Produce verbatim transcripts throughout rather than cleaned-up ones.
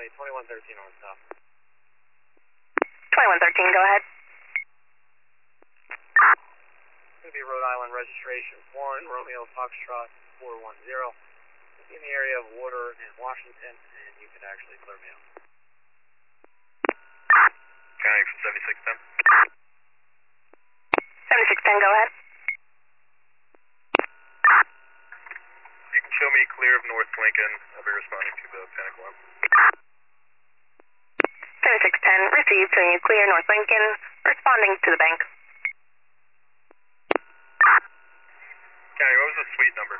County, twenty-one thirteen on top. twenty-one thirteen, go ahead. It's going to be Rhode Island registration one, Romeo Foxtrot four one zero. In the area of Water and Washington, and you can actually clear me out. County from seventy-six ten. seventy-six ten, go ahead. You can show me clear of North Lincoln. I'll be responding to the panic alarm. seventy-six ten, received, showing you clear North Lincoln, responding to the bank. County, what was the suite number?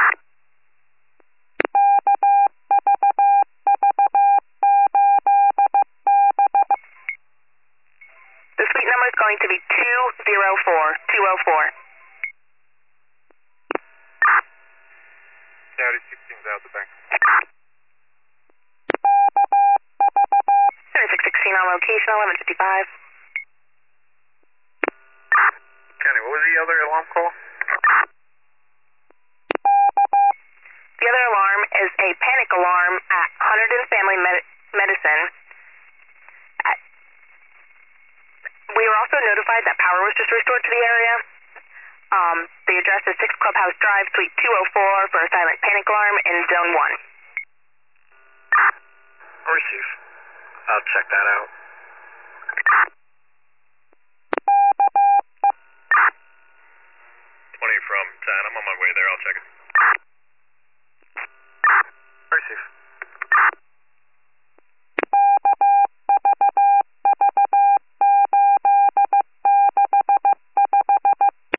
The suite number is going to be two zero four, two oh four. County sixteen's out the bank. seventy-six sixteen on location, eleven fifty-five. County, what was the other alarm call? The other alarm is a panic alarm at Hunterdon Family Med- Medicine. At, we were also notified that power was just restored to the area. Um, the address is six Clubhouse Drive, Suite two oh four for a silent panic alarm in Zone one. Receive. I'll check that out. twenty from ten. I'm on my way there. I'll check it. Receive.